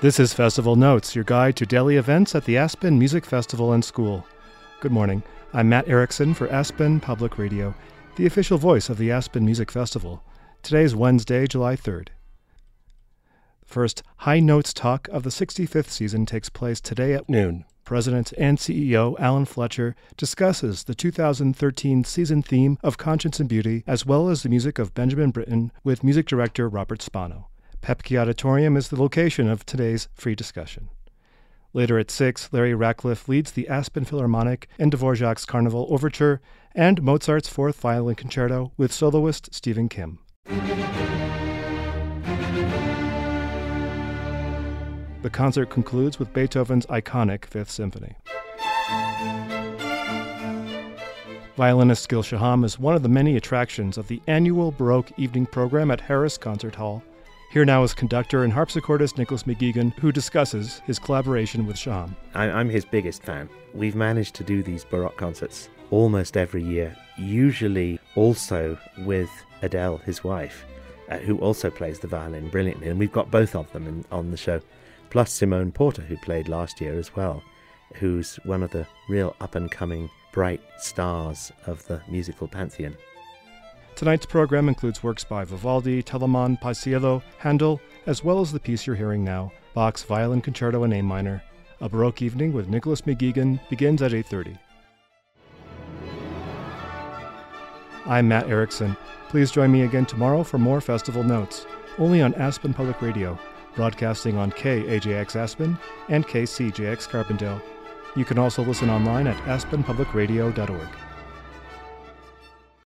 This is Festival Notes, your guide to daily events at the Aspen Music Festival and School. Good morning. I'm Matt Erickson for Aspen Public Radio, the official voice of the Aspen Music Festival. Today is Wednesday, July 3rd. The first High Notes talk of the 65th season takes place today at noon. President and CEO Alan Fletcher discusses the 2013 season theme of Conscience and Beauty, as well as the music of Benjamin Britten, with music director Robert Spano. Pepke Auditorium is the location of today's free discussion. Later at 6, Larry Ratcliffe leads the Aspen Philharmonic and Dvorak's Carnival Overture and Mozart's Fourth Violin Concerto with soloist Stephen Kim. The concert concludes with Beethoven's iconic Fifth Symphony. Violinist Gil Shaham is one of the many attractions of the annual Baroque evening program at Harris Concert Hall. Here now is conductor and harpsichordist Nicholas McGeegan, who discusses his collaboration with Shaham. I'm his biggest fan. We've managed to do these Baroque concerts almost every year, usually also with Adele, his wife, who also plays the violin brilliantly, and we've got both of them on the show, plus Simone Porter, who played last year as well, who's one of the real up-and-coming bright stars of the musical pantheon. Tonight's program includes works by Vivaldi, Telemann, Paisiello, Handel, as well as the piece you're hearing now, Bach's Violin Concerto in A minor. A Baroque evening with Nicholas McGeegan begins at 8:30. I'm Matt Erickson. Please join me again tomorrow for more Festival Notes, only on Aspen Public Radio, broadcasting on KAJX Aspen and KCJX Carbondale. You can also listen online at aspenpublicradio.org.